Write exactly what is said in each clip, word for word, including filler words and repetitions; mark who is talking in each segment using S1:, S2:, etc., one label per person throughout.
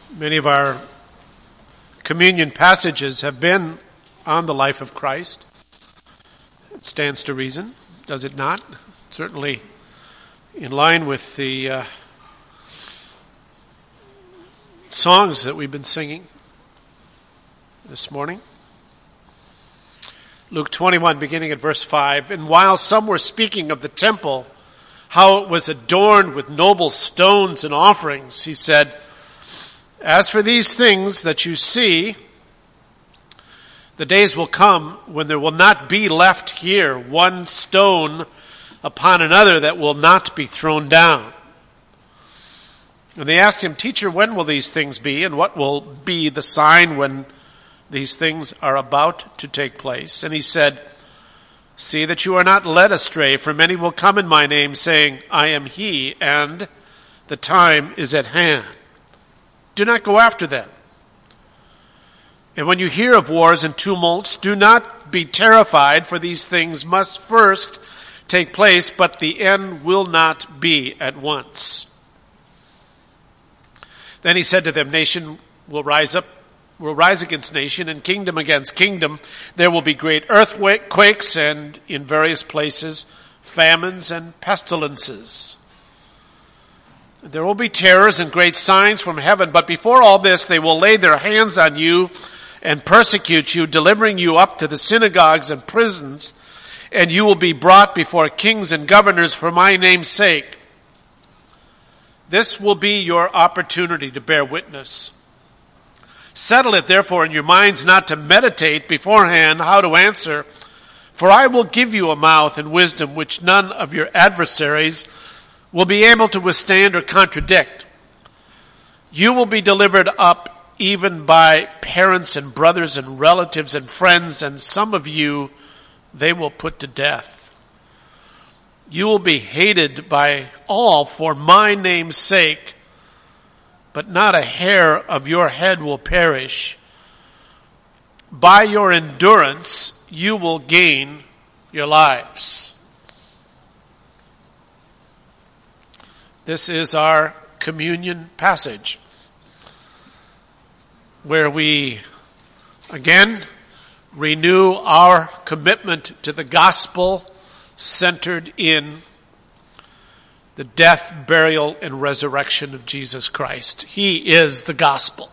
S1: Many of our communion passages have been on the life of Christ. It stands to reason, does it not? Certainly in line with the uh, songs that we've been singing this morning. Luke twenty-one, beginning at verse five. And while some were speaking of the temple, how it was adorned with noble stones and offerings, he said, "As for these things that you see, the days will come when there will not be left here one stone upon another that will not be thrown down." And they asked him, "Teacher, when will these things be, and what will be the sign when these things are about to take place?" And he said, "See that you are not led astray, for many will come in my name, saying, 'I am he,' and the time is at hand. Do not go after them. And when you hear of wars and tumults, do not be terrified, for these things must first take place, but the end will not be at once." Then he said to them, "Nation will rise up, will rise against nation, and kingdom against kingdom. There will be great earthquakes, and in various places famines and pestilences. There will be terrors and great signs from heaven, but before all this they will lay their hands on you and persecute you, delivering you up to the synagogues and prisons, and you will be brought before kings and governors for my name's sake. This will be your opportunity to bear witness. Settle it therefore in your minds not to meditate beforehand how to answer, for I will give you a mouth and wisdom which none of your adversaries will be able to withstand or contradict. You will be delivered up even by parents and brothers and relatives and friends, and some of you they will put to death. You will be hated by all for my name's sake, but not a hair of your head will perish. By your endurance you will gain your lives." This is our communion passage, where we again renew our commitment to the gospel centered in the death, burial, and resurrection of Jesus Christ. He is the gospel.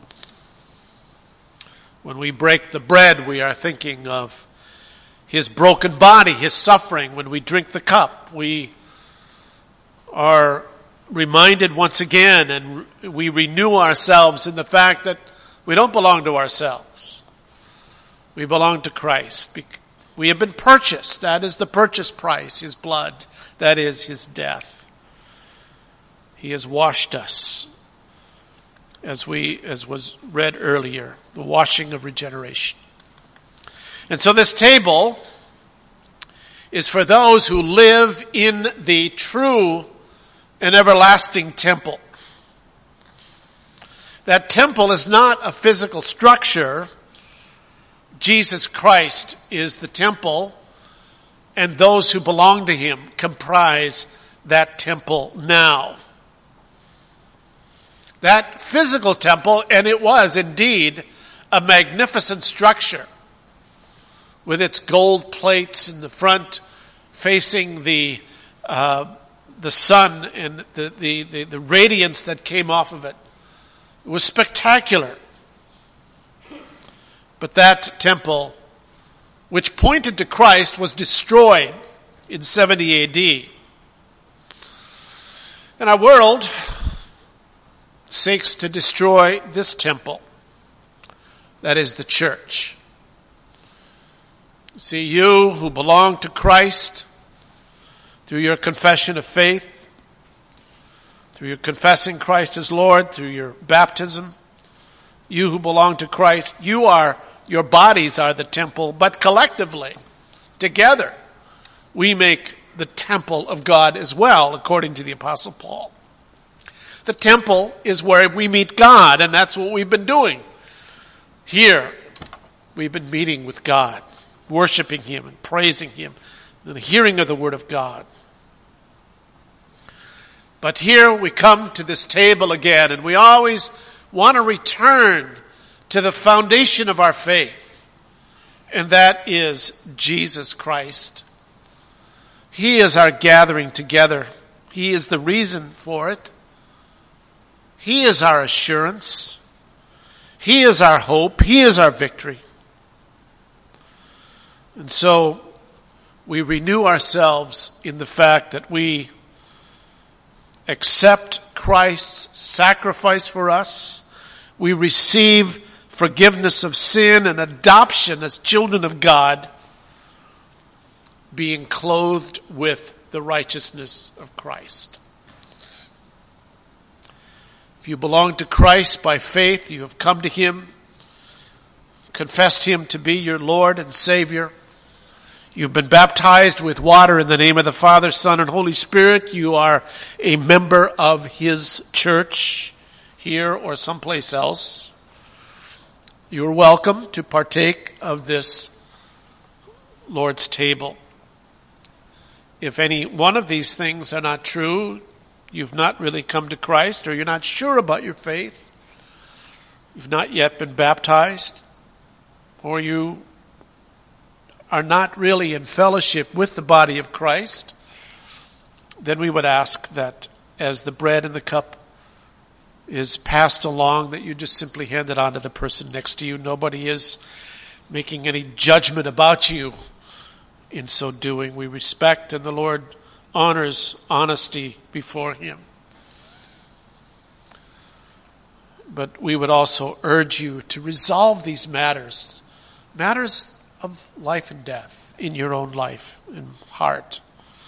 S1: When we break the bread, we are thinking of his broken body, his suffering. When we drink the cup, we are reminded once again, and we renew ourselves in the fact that we don't belong to ourselves. We belong to Christ. We have been purchased. That is the purchase price, his blood. That is his death. He has washed us, as we as was read earlier, the washing of regeneration. And so this table is for those who live in the true an everlasting temple. That temple is not a physical structure. Jesus Christ is the temple, and those who belong to him comprise that temple now. That physical temple, and it was indeed a magnificent structure, with its gold plates in the front facing the uh, the sun and the, the, the, the radiance that came off of it. It was spectacular. But that temple, which pointed to Christ, was destroyed in seventy A D. And our world seeks to destroy this temple. That is the church. See, you who belong to Christ, through your confession of faith, through your confessing Christ as Lord, through your baptism, you who belong to Christ, you are, your bodies are the temple, but collectively, together, we make the temple of God as well, according to the Apostle Paul. The temple is where we meet God, and that's what we've been doing. Here, we've been meeting with God, worshiping him and praising him, and hearing of the word of God. But here we come to this table again, and we always want to return to the foundation of our faith, and that is Jesus Christ. He is our gathering together. He is the reason for it. He is our assurance. He is our hope. He is our victory. And so we renew ourselves in the fact that we accept Christ's sacrifice for us. We receive forgiveness of sin and adoption as children of God, being clothed with the righteousness of Christ. If you belong to Christ by faith, you have come to Him, confessed Him to be your Lord and Savior. You've been baptized with water in the name of the Father, Son, and Holy Spirit. You are a member of His church here or someplace else. You are welcome to partake of this Lord's table. If any one of these things are not true, you've not really come to Christ, or you're not sure about your faith, you've not yet been baptized, or you are not really in fellowship with the body of Christ, then we would ask that as the bread and the cup is passed along, that you just simply hand it on to the person next to you. Nobody is making any judgment about you in so doing. We respect, and the Lord honors honesty before Him. But we would also urge you to resolve these matters, matters of life and death in your own life and heart.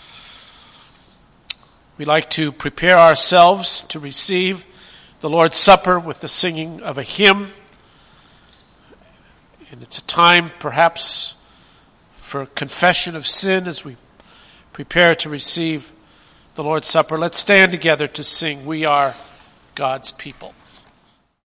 S1: We like to prepare ourselves to receive the Lord's Supper with the singing of a hymn. And it's a time perhaps for confession of sin as we prepare to receive the Lord's Supper. Let's stand together to sing, "We Are God's People."